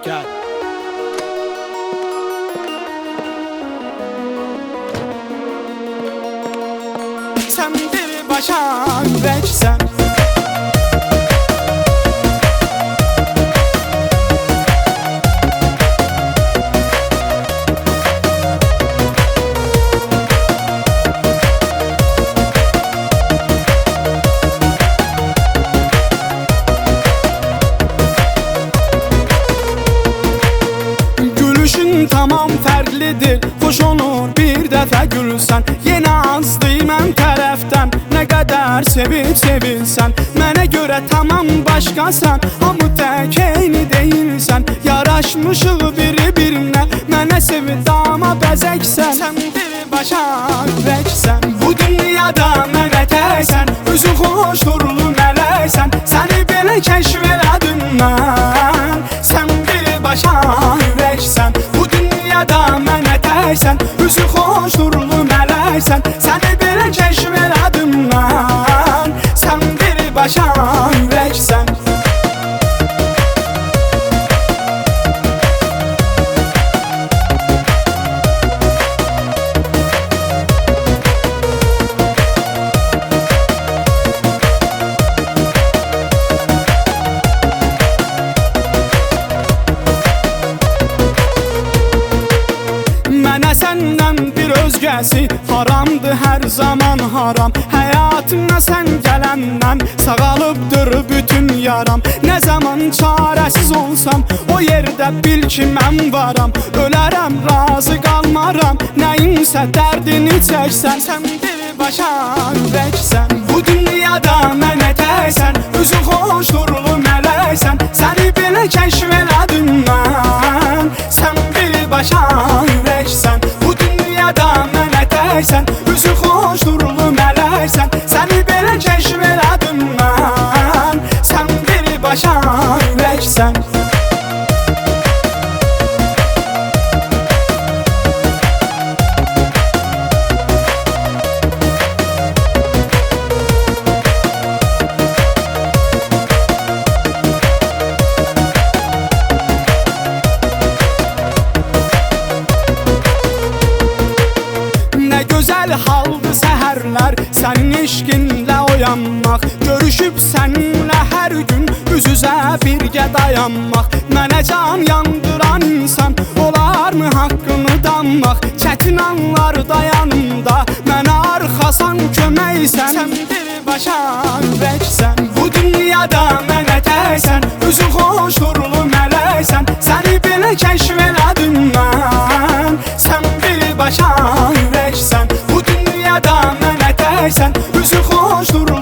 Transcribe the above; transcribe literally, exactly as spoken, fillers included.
Gel. Sen bir başa yüreksen, gülüşün tamam fərqlidir. Xoş olur bir dəfə gülsən. Yenə azdır mən tərəfdən, nə qədər sevib sevilsən. Mənə görə tamam başqasan, hamı tək eyni deyilsən. Yaraşmışıq biri-birinə, mənə sevib dama bəzəksən. Sən bir başa ürəksən, bu dünyada mənə təksən. Üzün xoş durulu mələksən, səni belə kəşf elədim mən. Sən bir başa ürəksən, bu dünyada mənə təksən. Üzün xoş durulu mələksən, səni belə kəşf elədim mən. Sən bir başa ürəksən. Mənə səndən bir özgəsi haramdır, hər zaman haram. Həyatına sən gələndən sağalıbdır bütün yaram. Nə zaman çarəsiz olsam, o yerdə bil ki mən varam. Ölərəm, razı qalmaram, nəyinsə dərdini çəksən. Sən bir başa ürəksən, bu dünyada mənə təksən. Üzün xoş durulu mələksən, səni belə kəşf elədim mən. Sən bir başa ürəksən, bu dünyada mənə təksən. Üzün xoş durulu mələksən, səni belə kəşf elədim mən. Sən bir başa ürəksən. Gözəl haldır səhərlər, sənin eşqinlə oyanmaq. Görüşüb səninlə hər gün üz-üzə birgə dayanmaq. Mənə can yandıran insan olarmı haqqını danmaq? Çətin anlarda yanımda mənə arxasan köməksən. Sən bir başa ürəksən, bu dünyada mənə təksən. Üzün xoş durulu mələksən, səni belə kəşf elədim mən. Sən bir başa ürəksən, bu dünyada mənə təksən. Üzün xoş durulu